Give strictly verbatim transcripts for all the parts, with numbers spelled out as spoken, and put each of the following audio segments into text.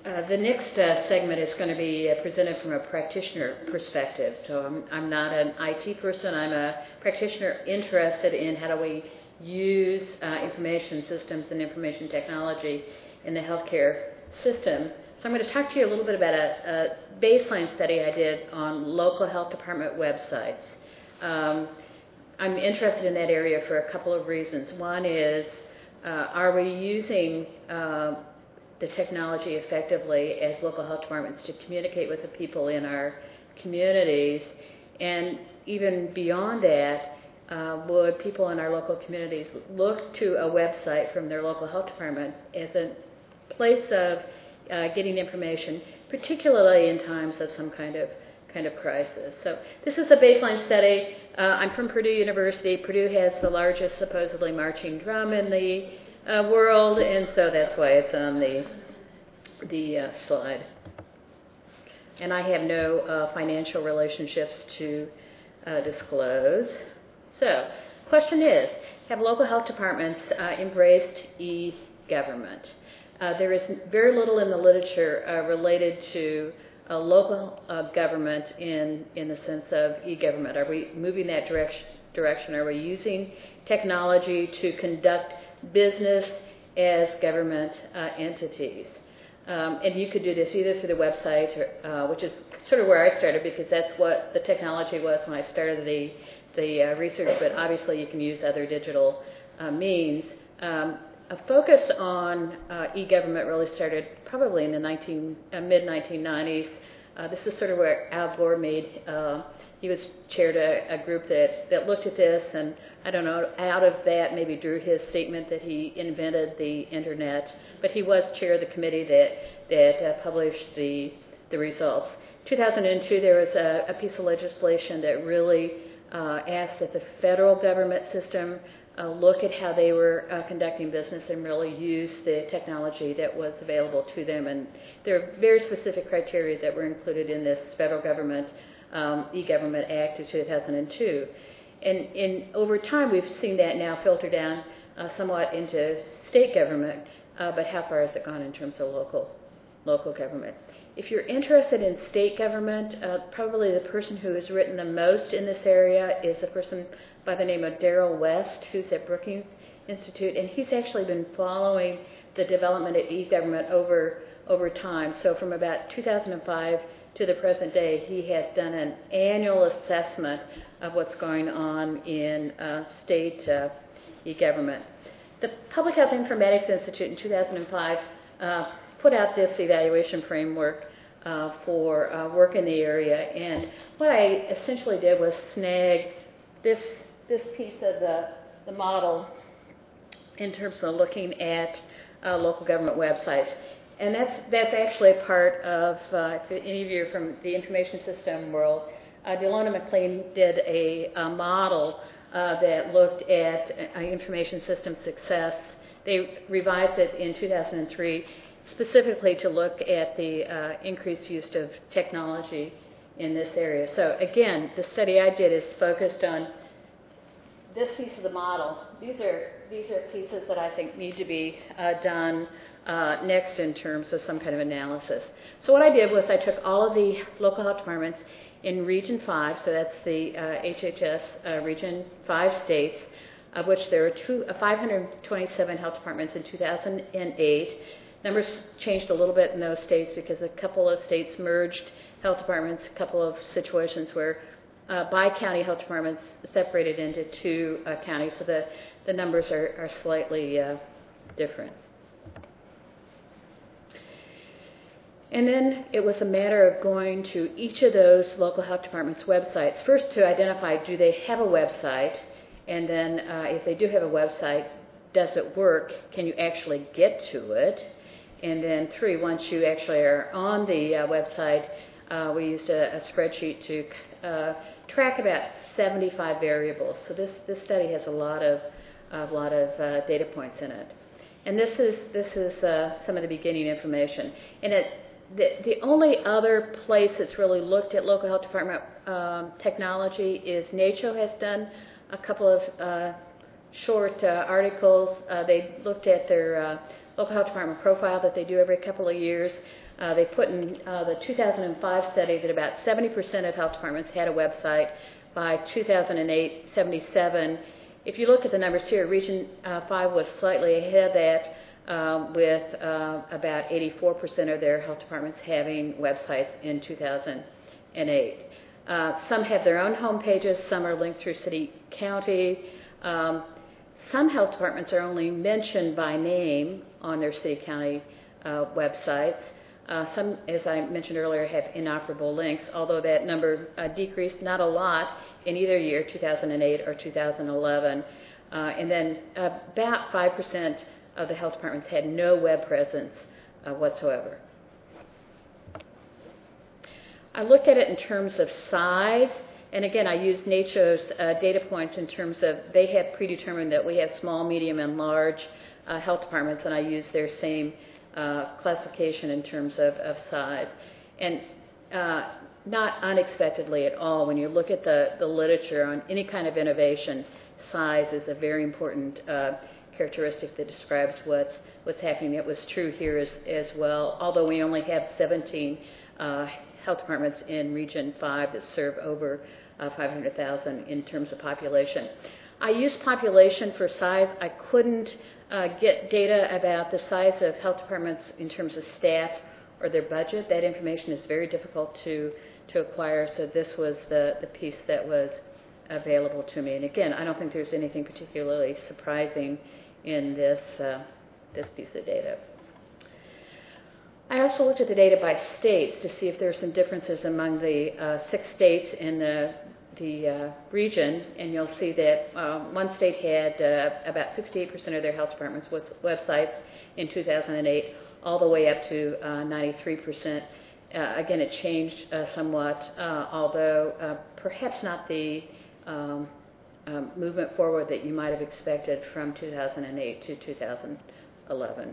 Uh, the next uh, segment is going to be uh, presented from a practitioner perspective. So I'm, I'm not an I T person. I'm a practitioner interested in how do we use uh, information systems and information technology in the healthcare system. So I'm going to talk to you a little bit about a, a baseline study I did on local health department websites. Um, I'm interested in that area for a couple of reasons. One is, uh, are we using uh, the technology effectively as local health departments to communicate with the people in our communities? And even beyond that, uh, would people in our local communities look to a website from their local health department as a place of uh, getting information, particularly in times of some kind of kind of crisis? So this is a baseline study. Uh, I'm from Purdue University. Purdue has the largest supposedly marching drum in the uh, world, and so that's why it's on the the uh, slide. And I have no uh, financial relationships to uh, disclose. So, question is, have local health departments uh, embraced e-government? Uh, there is very little in the literature uh, related to uh, local uh, government in, in the sense of e-government. Are we moving that direction? direction? Are we using technology to conduct business as government uh, entities? Um, and you could do this either through the website, or, uh, which is sort of where I started because that's what the technology was when I started the, the uh, research, but obviously you can use other digital uh, means. Um, a focus on uh, e-government really started probably in the nineteen, uh, mid nineteen nineties. Uh, this is sort of where Al Gore made, uh, he was chaired a, a group that, that looked at this, and I don't know, out of that maybe drew his statement that he invented the internet, but he was chair of the committee that, that uh, published the, the results. two thousand two, there was a, a piece of legislation that really uh, asked that the federal government system uh, look at how they were uh, conducting business and really use the technology that was available to them. And there are very specific criteria that were included in this federal government um, e-government act of two thousand two. And in, over time, we've seen that now filter down uh, somewhat into state government, uh, but how far has it gone in terms of local local government? If you're interested in state government, uh, probably the person who has written the most in this area is a person by the name of Daryl West, who's at Brookings Institute, and he's actually been following the development of e-government over over time. So from about two thousand five to the present day, he has done an annual assessment of what's going on in uh, state uh, e-government. The Public Health Informatics Institute in two thousand five uh, put out this evaluation framework uh, for uh, work in the area, and what I essentially did was snag this this piece of the, the model in terms of looking at uh, local government websites. And that's that's actually a part of, uh, if any of you are from the information system world, uh, Delona McLean did a, a model uh, that looked at uh, information system success. They revised it in two thousand three specifically to look at the uh, increased use of technology in this area. So again, the study I did is focused on this piece of the model. These are these are pieces that I think need to be uh, done uh, next in terms of some kind of analysis. So what I did was I took all of the local health departments in Region five, so that's the uh, H H S uh, Region five states, of which there are two, uh, five hundred twenty-seven health departments in two thousand eight. Numbers changed a little bit in those states because a couple of states merged health departments, a couple of situations where uh, by-county health departments separated into two uh, counties, so the, the numbers are, are slightly uh, different. And then it was a matter of going to each of those local health departments' websites, first to identify, do they have a website, and then uh, if they do have a website, does it work? Can you actually get to it? And then three, once you actually are on the uh, website, uh, we used a, a spreadsheet to uh, track about seventy-five variables. So this, this study has a lot of a lot of uh, data points in it. And this is this is uh, some of the beginning information. And it, the the only other place that's really looked at local health department um, technology is NACCHO has done a couple of uh, short uh, articles. Uh, they looked at their uh, local health department profile that they do every couple of years. Uh, they put in uh, the two thousand five study that about seventy percent of health departments had a website. By two thousand eight, seventy-seven. If you look at the numbers here, Region uh, five was slightly ahead of that, um, with uh, about eighty-four percent of their health departments having websites in two thousand eight. Uh, some have their own home pages, some are linked through city, county. Um, some health departments are only mentioned by name on their city, county uh, websites. Uh, some, as I mentioned earlier, have inoperable links, although that number uh, decreased not a lot in either year, two thousand eight or two thousand eleven. Uh, and then uh, about five percent of the health departments had no web presence uh, whatsoever. I looked at it in terms of size, and again, I used NACCHO's uh, data points in terms of they have predetermined that we have small, medium, and large uh, health departments, and I used their same Uh, classification in terms of, of size. And uh, not unexpectedly at all, when you look at the, the literature on any kind of innovation, size is a very important uh, characteristic that describes what's, what's happening. It was true here as, as well, although we only have seventeen uh, health departments in Region five that serve over uh, five hundred thousand in terms of population. I used population for size. I couldn't uh, get data about the size of health departments in terms of staff or their budget. That information is very difficult to, to acquire, so this was the, the piece that was available to me. And again, I don't think there's anything particularly surprising in this, uh, this piece of data. I also looked at the data by states to see if there are some differences among the uh, six states in the the uh, region, and you'll see that uh, one state had uh, about sixty-eight percent of their health departments with websites in two thousand eight, all the way up to uh, ninety-three percent. Uh, again, it changed uh, somewhat, uh, although uh, perhaps not the um, um, movement forward that you might have expected from two thousand eight to two thousand eleven.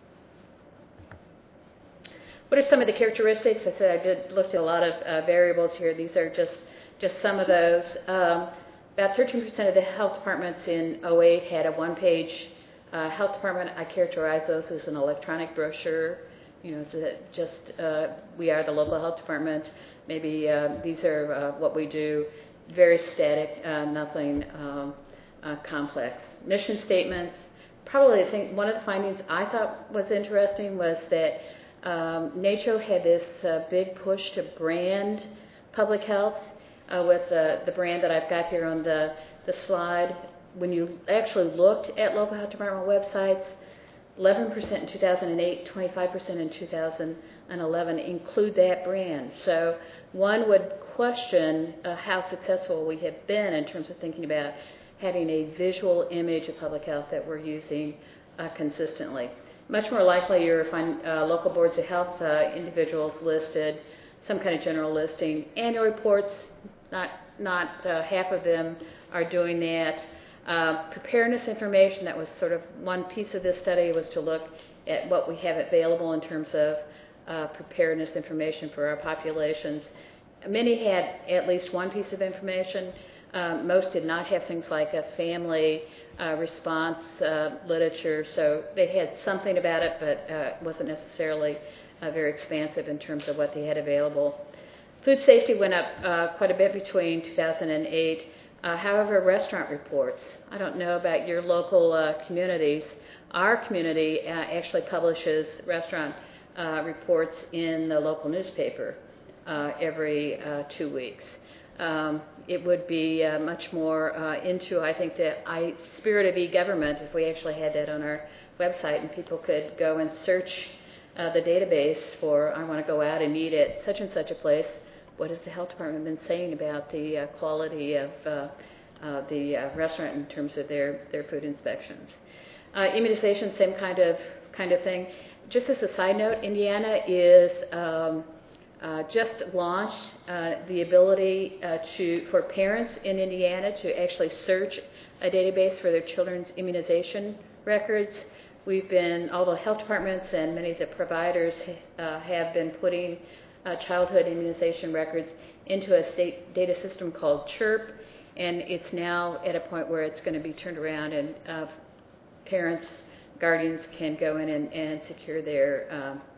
What are some of the characteristics? I said I did looked at a lot of uh, variables here. These are just Just some of those. Um, about thirteen percent of the health departments in oh eight had a one-page uh, health department. I characterize those as an electronic brochure. You know, so that just uh, we are the local health department. Maybe uh, these are uh, what we do. Very static, uh, nothing um, uh, complex. Mission statements. Probably, I think one of the findings I thought was interesting was that um, NACCHO had this uh, big push to brand public health. Uh, with uh, the brand that I've got here on the, the slide. When you actually looked at local health department websites, eleven percent in two thousand eight, twenty-five percent in two thousand eleven include that brand. So one would question uh, how successful we have been in terms of thinking about having a visual image of public health that we're using uh, consistently. Much more likely you'll find uh, local boards of health uh, individuals listed, some kind of general listing, annual reports. Not, not uh, half of them are doing that. Uh, preparedness information, that was sort of one piece of this study, was to look at what we have available in terms of uh, preparedness information for our populations. Many had at least one piece of information. Um, most did not have things like a family uh, response uh, literature, so they had something about it, but uh, it wasn't necessarily uh, very expansive in terms of what they had available. Food safety went up uh, quite a bit between two thousand eight. Uh, however, restaurant reports, I don't know about your local uh, communities. Our community uh, actually publishes restaurant uh, reports in the local newspaper uh, every uh, two weeks. Um, it would be uh, much more uh, into, I think, the I, spirit of e-government if we actually had that on our website and people could go and search uh, the database for, I want to go out and eat at such and such a place. What has the health department been saying about the uh, quality of uh, uh, the uh, restaurant in terms of their, their food inspections? Uh, immunization, same kind of kind of thing. Just as a side note, Indiana is um, uh, just launched uh, the ability uh, to for parents in Indiana to actually search a database for their children's immunization records. We've been, all the health departments and many of the providers uh, have been putting Uh, childhood immunization records into a state data system called CHIRP, and it's now at a point where it's going to be turned around and uh, parents, guardians can go in and, and secure their um,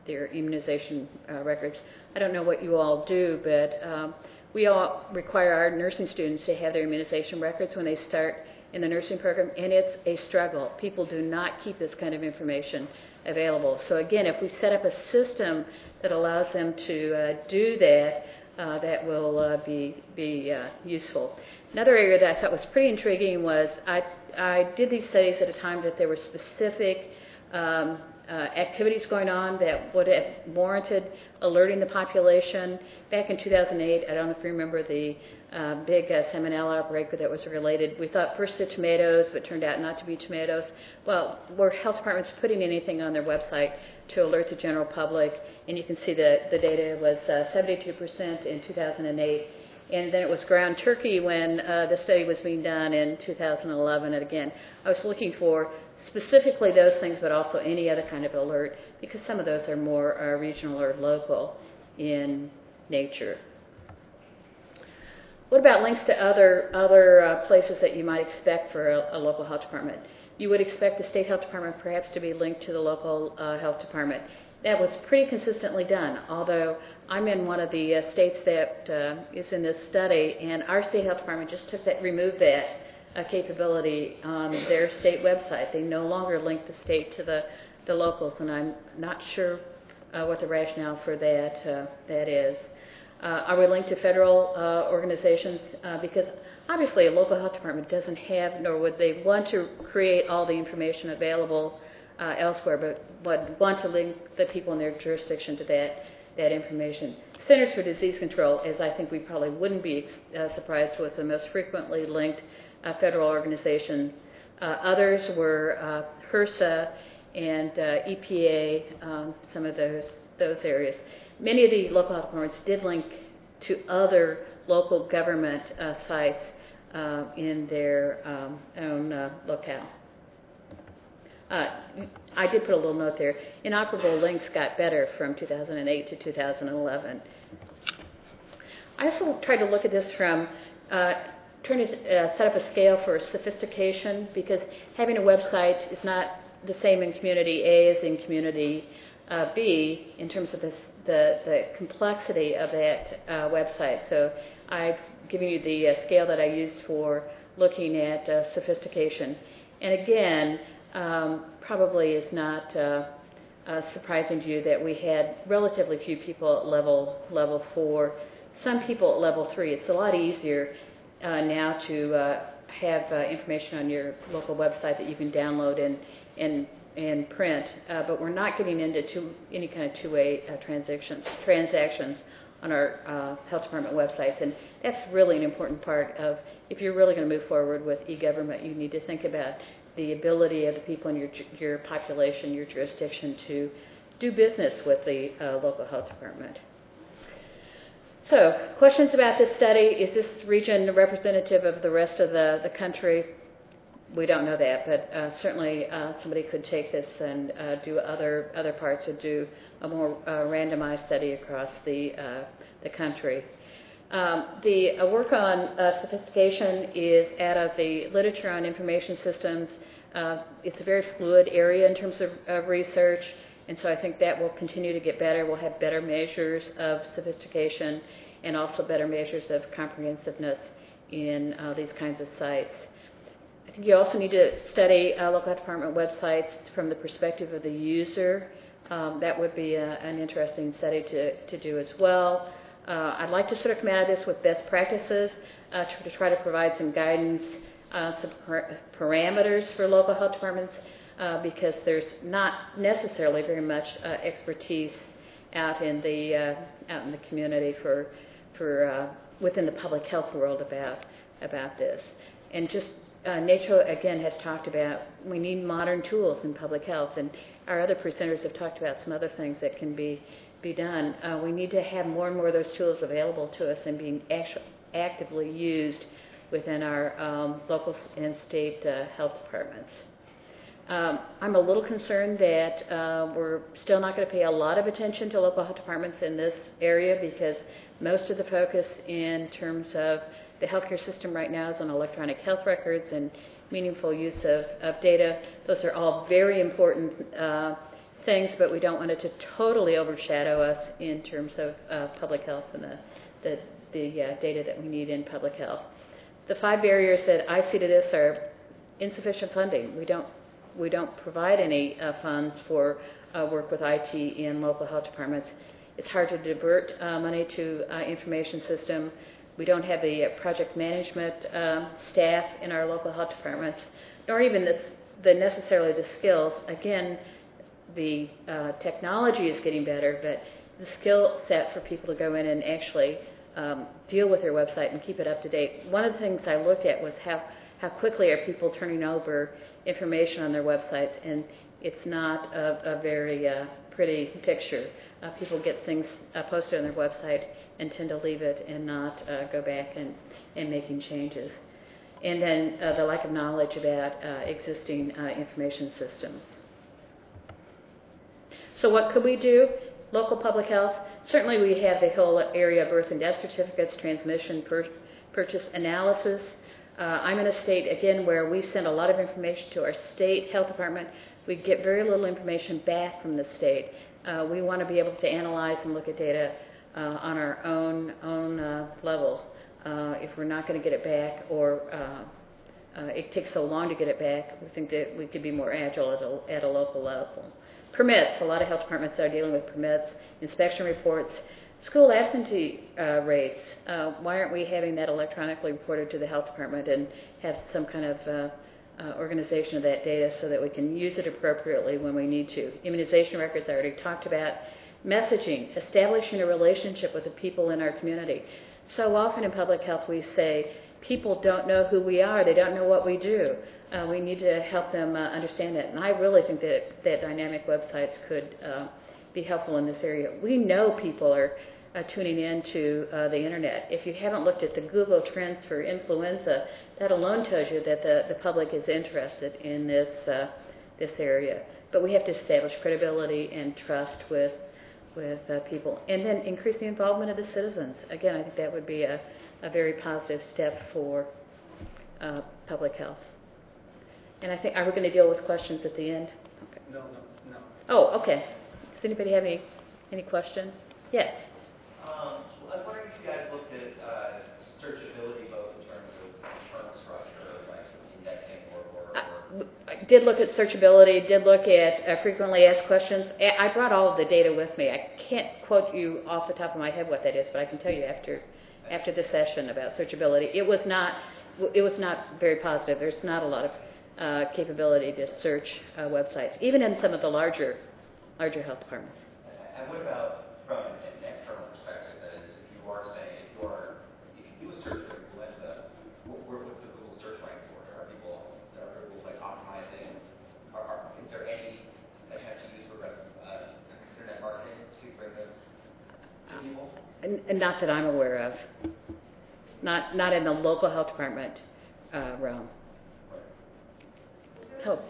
their immunization uh, records. I don't know what you all do, but um, we all require our nursing students to have their immunization records when they start in the nursing program, and it's a struggle. People do not keep this kind of information available. So again, if we set up a system that allows them to uh, do that, uh, that will uh, be, be uh, useful. Another area that I thought was pretty intriguing was I, I did these studies at a time that there were specific um, uh, activities going on that would have warranted alerting the population. Back in two thousand eight, I don't know if you remember the uh, big uh, salmonella outbreak that was related. We thought first to tomatoes, but turned out not to be tomatoes. Well, were health departments putting anything on their website to alert the general public? And you can see that the data was uh, seventy-two percent in two thousand eight. And then it was ground turkey when uh, the study was being done in two thousand eleven. And again, I was looking for specifically those things, but also any other kind of alert, because some of those are more uh, regional or local in nature. What about links to other other uh, places that you might expect for a, a local health department? You would expect the state health department perhaps to be linked to the local uh, health department. That was pretty consistently done, although I'm in one of the uh, states that uh, is in this study, and our state health department just took that, removed that uh, capability on their state website. They no longer link the state to the, the locals, and I'm not sure uh, what the rationale for that uh, that is. Uh, are we linked to federal uh, organizations? Uh, because obviously a local health department doesn't have, nor would they want to create all the information available Uh, elsewhere, but would want to link the people in their jurisdiction to that that information. Centers for Disease Control, as I think we probably wouldn't be uh, surprised, was the most frequently linked uh, federal organization. Uh, others were uh, HRSA and uh, E P A, um, some of those those areas. Many of the local health departments did link to other local government uh, sites uh, in their um, own uh, locale. Uh, I did put a little note there. Inoperable links got better from two thousand eight to two thousand eleven. I also tried to look at this from uh, trying to uh, set up a scale for sophistication, because having a website is not the same in community A as in community uh, B in terms of this, the, the complexity of that uh, website. So I've given you the uh, scale that I used for looking at uh, sophistication. And again, Um, probably is not uh, uh, surprising to you that we had relatively few people at level level four, some people at level three. It's a lot easier uh, now to uh, have uh, information on your local website that you can download and and and print, uh, but we're not getting into two, any kind of two-way uh, transactions transactions on our uh, health department websites, and that's really an important part of, if you're really going to move forward with e-government, you need to think about the ability of the people in your your population, your jurisdiction, to do business with the uh, local health department. So, questions about this study? Is this region representative of the rest of the, the country? We don't know that, but uh, certainly uh, somebody could take this and uh, do other other parts, or do a more uh, randomized study across the uh, the country. Um, the uh, work on uh, sophistication is out of the literature on information systems. Uh, it's a very fluid area in terms of, of research, and so I think that will continue to get better. We'll have better measures of sophistication and also better measures of comprehensiveness in uh, these kinds of sites. I think you also need to study uh, local health department websites from the perspective of the user. Um, that would be a, an interesting study to, to do as well. Uh, I'd like to sort of come out of this with best practices uh, to, to try to provide some guidance, uh, some par- parameters for local health departments, uh, because there's not necessarily very much uh, expertise out in the uh, out in the community for for uh, within the public health world about about this. And just uh, Nacho again has talked about we need modern tools in public health, and our other presenters have talked about some other things that can be. be done. Uh, we need to have more and more of those tools available to us and being actu- actively used within our um, local and state uh, health departments. Um, I'm a little concerned that uh, we're still not going to pay a lot of attention to local health departments in this area, because most of the focus in terms of the healthcare system right now is on electronic health records and meaningful use of, of data. Those are all very important uh, things, but we don't want it to totally overshadow us in terms of uh, public health and the, the, the uh, data that we need in public health. The five barriers that I see to this are insufficient funding. We don't, we don't provide any uh, funds for uh, work with I T in local health departments. It's hard to divert uh, money to uh, information system. We don't have the uh, project management uh, staff in our local health departments, nor even the, the necessarily the skills. Again, the uh, technology is getting better, but the skill set for people to go in and actually um, deal with their website and keep it up to date. One of the things I looked at was how, how quickly are people turning over information on their websites, and it's not a, a very uh, pretty picture. Uh, people get things uh, posted on their website and tend to leave it and not uh, go back and, and making changes. And then uh, the lack of knowledge about uh, existing uh, information systems. So what could we do? Local public health. Certainly we have the whole area of birth and death certificates, transmission, pur purchase analysis. Uh, I'm in a state, again, where we send a lot of information to our state health department. We get very little information back from the state. Uh, we want to be able to analyze and look at data uh, on our own, own uh, level. Uh, if we're not going to get it back, or uh, uh, it takes so long to get it back, we think that we could be more agile at a, at a local level. Permits. A lot of health departments are dealing with permits, inspection reports, school absentee uh, rates. Uh, why aren't we having that electronically reported to the health department and have some kind of uh, uh, organization of that data so that we can use it appropriately when we need to? Immunization records I already talked about. Messaging. Establishing a relationship with the people in our community. So often in public health we say people don't know who we are. They don't know what we do. Uh, we need to help them uh, understand that. And I really think that, that dynamic websites could uh, be helpful in this area. We know people are uh, tuning in to uh, the internet. If you haven't looked at the Google Trends for influenza, that alone tells you that the, the public is interested in this, uh, this area. But we have to establish credibility and trust with, with uh, people. And then increase the involvement of the citizens. Again, I think that would be a, a very positive step for uh, public health. And I think, are we going to deal with questions at the end? Okay. No, no, no. Oh, okay. Does anybody have any any questions? Yes. Um, I was wondering if you guys looked at uh, searchability, both in terms of term structure, like indexing, or, or, or. I did look at searchability. Did look at uh, frequently asked questions. I brought all of the data with me. I can't quote you off the top of my head what that is, but I can tell you after after the session about searchability. It was not it was not very positive. There's not a lot of Uh, capability to search uh, websites, even in some of the larger, larger health departments. And what about from an external perspective? That is, if you are saying, if you are, if you do a search for influenza, what, what's the Google search rank for? Are people, are people like optimizing? Are, are, is there any attempt to use progressive uh, internet marketing to bring this to people? And, and not that I'm aware of. Not, not in the local health department uh, realm. Help.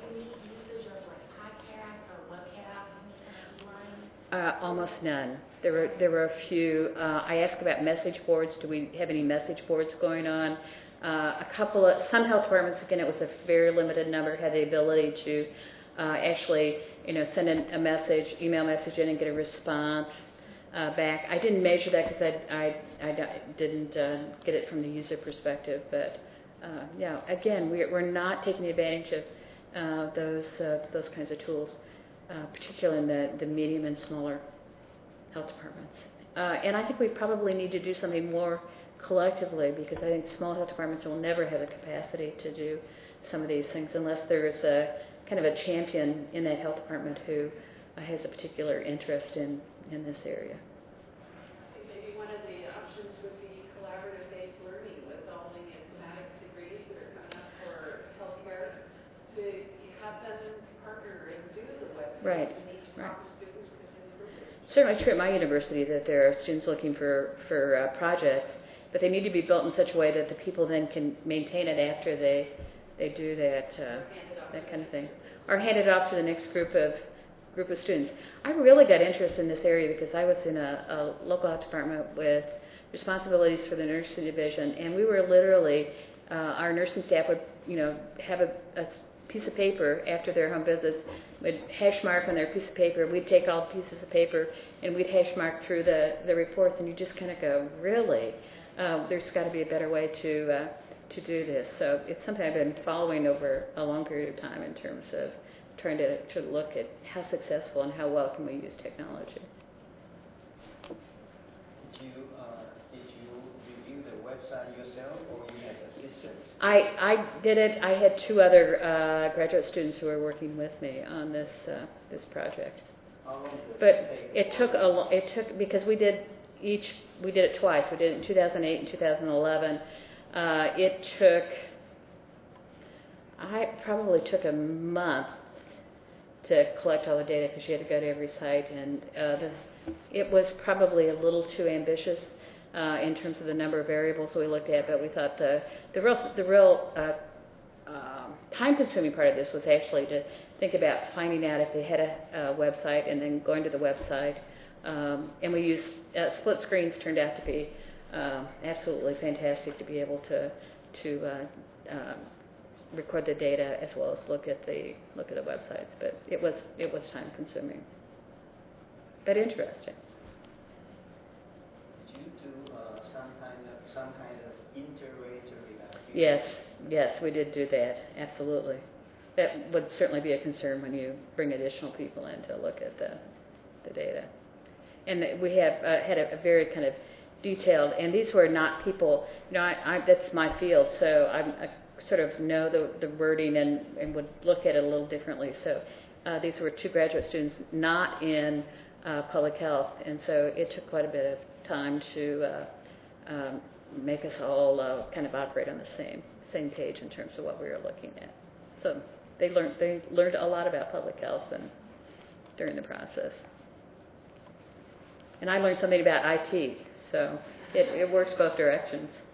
Uh, almost none. There were there were a few. Uh, I asked about message boards. Do we have any message boards going on? Uh, a couple of some health departments. Again, it was a very limited number. Had the ability to uh, actually, you know, send in a message, email message in, and get a response uh, back. I didn't measure that because I, I I didn't uh, get it from the user perspective. But uh, yeah, again, we're we're not taking advantage of Uh, those uh, those kinds of tools, uh, particularly in the, the medium and smaller health departments. Uh, and I think we probably need to do something more collectively, because I think small health departments will never have the capacity to do some of these things unless there's a kind of a champion in that health department who uh, has a particular interest in, in this area. I think maybe one of the options would be collaborative-based learning with all the informatics degrees that are coming up for healthcare. To have them partner and do the web. Right, and each right. Students can improve it. Certainly true at my university that there are students looking for, for uh, projects, but they need to be built in such a way that the people then can maintain it after they they do that uh, that kind of thing, or hand it off to the next group of group of students. I really got interested in this area because I was in a, a local health department with responsibilities for the nursing division, and we were literally uh, our nursing staff would you know have a, a piece of paper after their home visits, would hash mark on their piece of paper. We'd take all the pieces of paper and we'd hash mark through the, the reports, and you just kind of go, really? Um, there's got to be a better way to uh, to do this. So it's something I've been following over a long period of time in terms of trying to, to look at how successful and how well can we use technology. Did you, uh, did you review the website yourself, or you had assistants? I, I did it. I had two other uh, graduate students who were working with me on this uh, this project. How long did it But take? it took a lo- it took because we did each we did it twice. We did it in two thousand eight and two thousand eleven. Uh, it took I probably took a month to collect all the data because you had to go to every site, and uh, the, it was probably a little too ambitious uh, in terms of the number of variables we looked at. But we thought the the real the real uh, um, time-consuming part of this was actually to think about finding out if they had a, a website and then going to the website. Um, and we used uh, split screens. Turned out to be um, absolutely fantastic to be able to to uh, um, record the data as well as look at the look at the websites. But it was it was time-consuming, but interesting. Did you do uh, some kind of some kind of inter-rater evaluation? Yes, yes, we did do that. Absolutely. That would certainly be a concern when you bring additional people in to look at the the data. And we have uh, had a, a very kind of detailed, and these were not people, you know, I, I, that's my field, so I'm, I sort of know the, the wording and, and would look at it a little differently. So uh, these were two graduate students not in uh, public health, and so it took quite a bit of time to uh, um, make us all uh, kind of operate on the same same page in terms of what we were looking at. So they learned they learned a lot about public health and during the process. And I learned something about I T, so it, it works both directions.